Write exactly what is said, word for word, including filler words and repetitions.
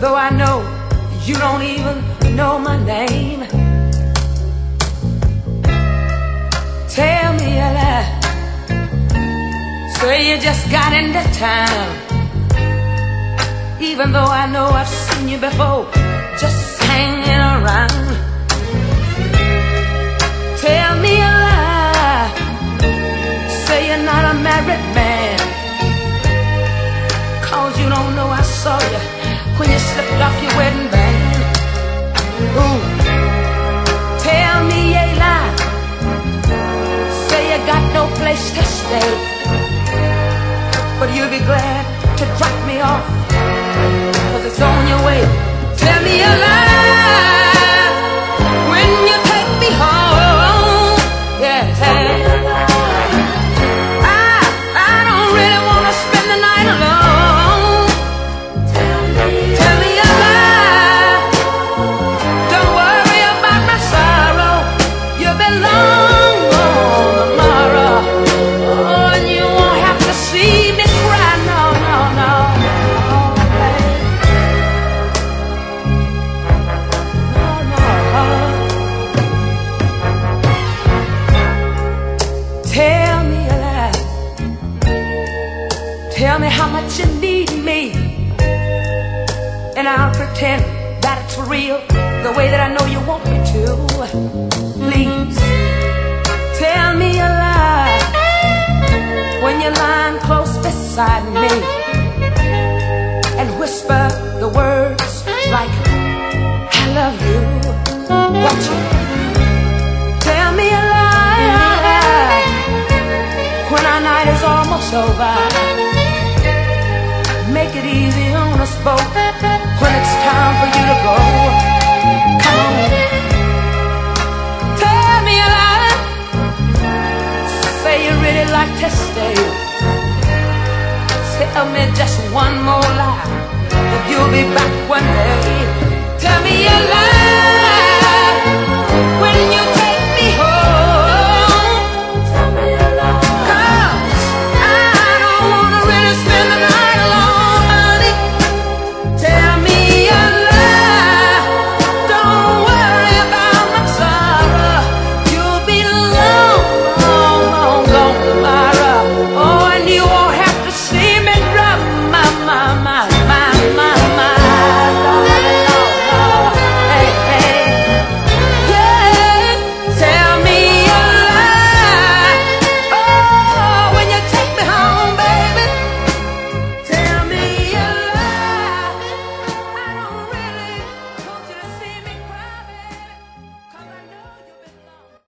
though I know you don't even know my name. Tell me a lie, say you just got into town, even though I know I've seen you before, just hanging around. Tell me a lie, say you're not a married man, cause you don't know I saw you when you slipped off your wedding band. Ooh. Tell me a lie, say you got no place to stay, but you'll be glad to drop me off, cause it's on your way. Tell me a lie when you take me home. Yeah, tell me a lie. I, I don't really want to spend the night alone. Tell me, tell me a lie. Don't worry about my sorrow, you'll be long gone tomorrow. Oh, and you won't have to see me cry, no, no, no. Tell me a lie, tell me how much you need me, and I'll pretend that it's real, the way that I know you want me to. Please, tell me a lie, when you're lying close beside me, and whisper the words like, I love you. Watch it. Tell me a lie, when our night is almost over, make it easy on us both, when it's time for you to go. Come on, tell me a lie, say you really like to stay, tell me just one more lie, that you'll be back one day. Tell me a lie.